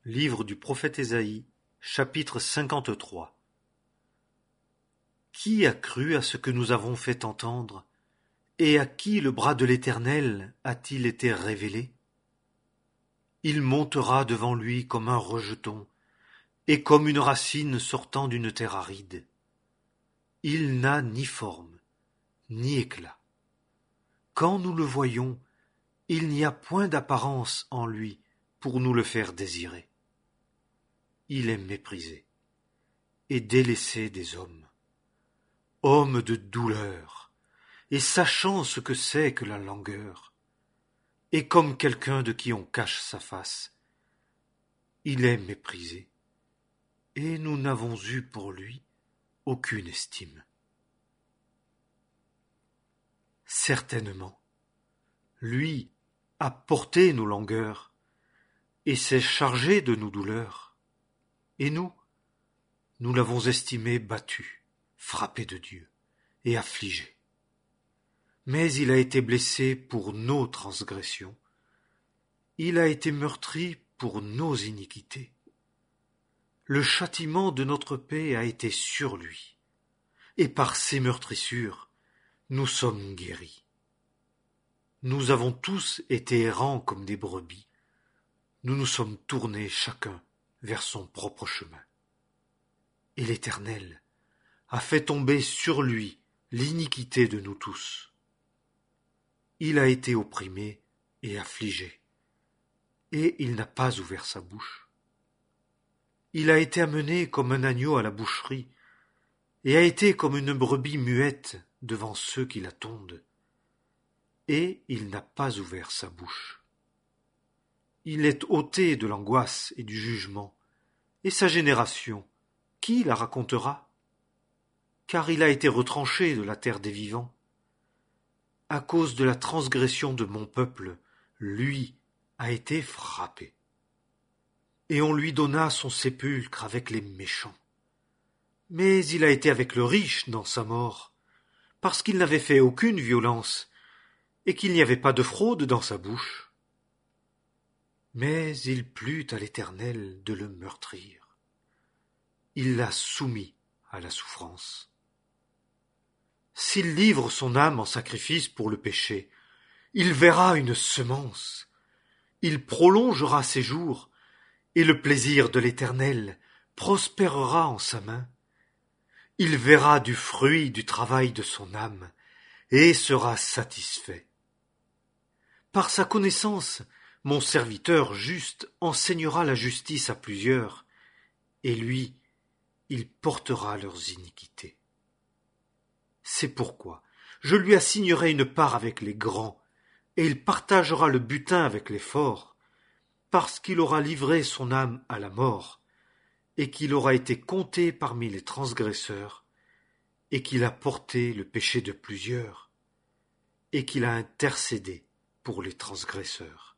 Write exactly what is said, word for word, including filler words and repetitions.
Livre du prophète Ésaïe, chapitre cinquante-trois. Qui a cru à ce que nous avons fait entendre, et à qui le bras de l'Éternel a-t-il été révélé? Il montera devant lui comme un rejeton, et comme une racine sortant d'une terre aride. Il n'a ni forme, ni éclat. Quand nous le voyons, il n'y a point d'apparence en lui pour nous le faire désirer. Il est méprisé et délaissé des hommes, homme de douleur, et sachant ce que c'est que la langueur, et comme quelqu'un de qui on cache sa face. Il est méprisé, et nous n'avons eu pour lui aucune estime. Certainement, lui a porté nos langueurs, et s'est chargé de nos douleurs. Et nous, nous l'avons estimé battu, frappé de Dieu, et affligé. Mais il a été blessé pour nos transgressions, il a été meurtri pour nos iniquités. Le châtiment de notre paix a été sur lui, et par ses meurtrissures, nous sommes guéris. Nous avons tous été errants comme des brebis, nous nous sommes tournés chacun vers son propre chemin. Et l'Éternel a fait tomber sur lui l'iniquité de nous tous. Il a été opprimé et affligé, et il n'a pas ouvert sa bouche. Il a été amené comme un agneau à la boucherie, et a été comme une brebis muette devant ceux qui la tondent, et il n'a pas ouvert sa bouche. Il est ôté de l'angoisse et du jugement, et sa génération, qui la racontera? Car il a été retranché de la terre des vivants. À cause de la transgression de mon peuple, lui a été frappé. Et on lui donna son sépulcre avec les méchants. Mais il a été avec le riche dans sa mort, parce qu'il n'avait fait aucune violence, et qu'il n'y avait pas de fraude dans sa bouche. Mais il plut à l'Éternel de le meurtrir. Il l'a soumis à la souffrance. S'il livre son âme en sacrifice pour le péché, il verra une semence. Il prolongera ses jours, et le plaisir de l'Éternel prospérera en sa main. Il verra du fruit du travail de son âme, et sera satisfait. Par sa connaissance, mon serviteur juste enseignera la justice à plusieurs, et lui, il portera leurs iniquités. C'est pourquoi je lui assignerai une part avec les grands, et il partagera le butin avec les forts, parce qu'il aura livré son âme à la mort, et qu'il aura été compté parmi les transgresseurs, et qu'il a porté le péché de plusieurs, et qu'il a intercédé pour les transgresseurs.